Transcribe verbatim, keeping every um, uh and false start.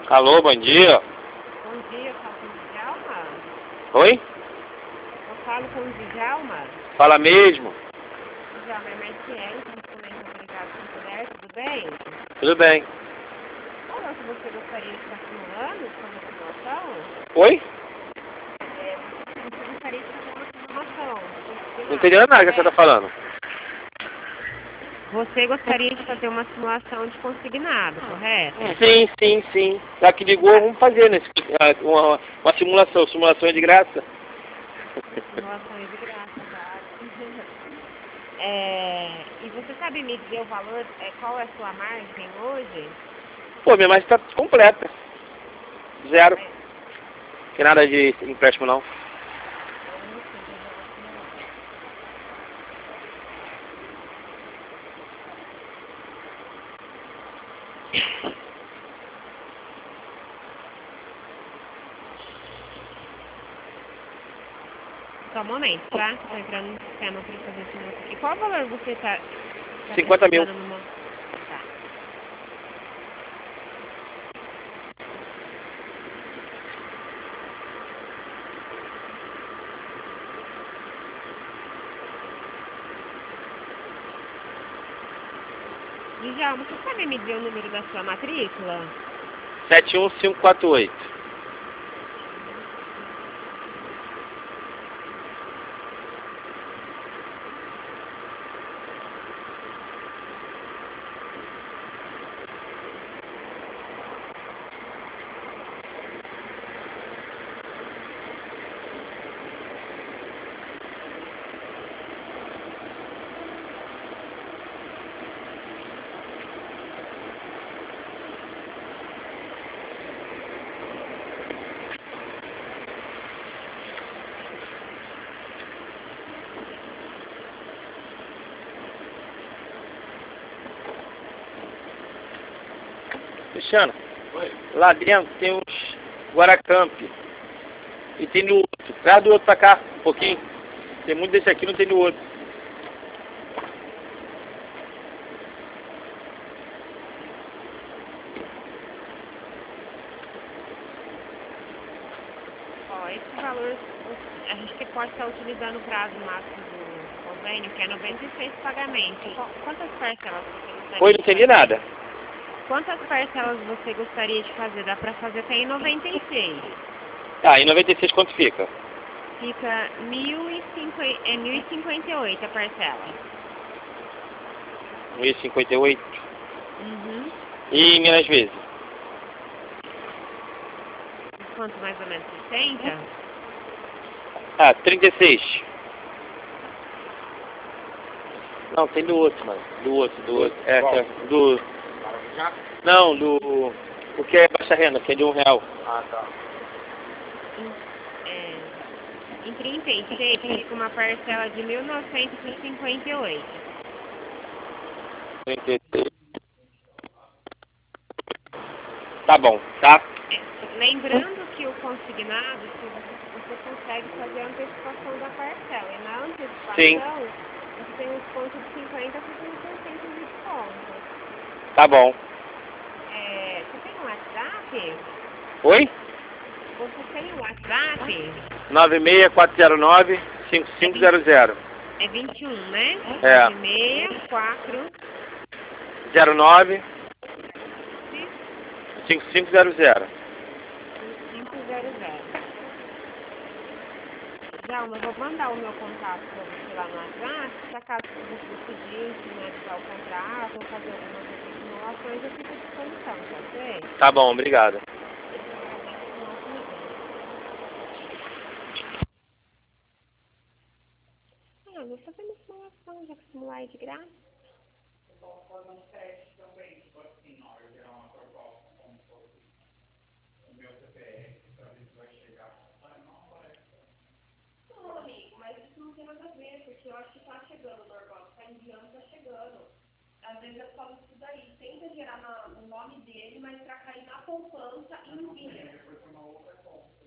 Alô, bom dia. Bom dia, eu falo com o Djalma? Oi? Eu falo com o Djalma? Fala mesmo. Djalma, é Marciele, principalmente autorizado com mulher, tudo bem? Tudo bem. Qual é o que você gostaria de estar simulando, fazer uma simulação? Oi? É, você gostaria de fazer uma simulação? Não entendi nada que você tá falando. Você gostaria de fazer uma simulação de consignado, correto? Sim, sim, sim. Já que ligou, vamos fazer nesse, uma, uma simulação. Simulação é de graça. Simulações de graça, claro. É, e você sabe me dizer o valor, é, qual é a sua margem hoje? Pô, minha margem tá completa. Zero. É, Não tem nada de empréstimo, não. vamos fazer uma simulação. Só um momento, tá? Estou entrando no sistema para fazer a simulação. E qual valor você está tá cinquenta mil. precisando no momento? Tá. Djalma, você sabe me dizer o número da sua matrícula? sete um cinco quatro oito. Cristiano, Oi. lá dentro tem uns Guaracamp. E tem no outro. Traz do outro pra cá, um pouquinho. Tem muito desse aqui, não tem no outro. Ó, esse valor a gente pode estar utilizando o prazo máximo do convênio, que é noventa e seis pagamentos. Qu- Quantas parcelas você gostaria Oi, de não entendi fazer? nada. Quantas parcelas você gostaria de fazer? Dá para fazer até em noventa e seis. Tá, em noventa e seis quanto fica? Fica mil e cinquenta, é mil e cinquenta e oito a parcela. mil e cinquenta e oito. Uhum. E em Minas vezes? Quanto mais ou menos? sessenta? Ah, trinta e seis. Não, tem do outro, mano. Do outro, do outro. É, Qual? é, do... Já? Não, do... O que é baixa renda, que é de um real. Ah, tá. Em, é, em trinta e seis fica uma parcela de mil novecentos e cinquenta e oito. trinta e seis. Tá bom, tá? Lembrando que o consignado, se você, você consegue fazer a antecipação da parcela. E na antecipação, Sim. você tem um desconto de cinquenta por cento por cento de desconto. Tá bom. É, você tem um WhatsApp? Oi? Você tem um WhatsApp? nove seis quatro zero nove cinco cinco zero zero. É vinte e um, né? É. nove seis quatro zero nove cinco cinco zero zero. cinco zero zero. Djalma, eu vou mandar o meu contato para você lá no WhatsApp, se caso você decidir finalizar o contrato ou fazer algumas outras simulações, eu fico à disposição, tá ok? Tá bom, obrigado. Eu que agradeço por não se ligar. Ah, vou fazer uma simulação, já que simular é de graça. Não, amigo, mas isso não tem nada a ver, porque eu acho que tá chegando normal, tá enviando, tá chegando. Às vezes eu falo isso daí, tenta gerar na- no nome dele, mas pra cair na poupança e envia.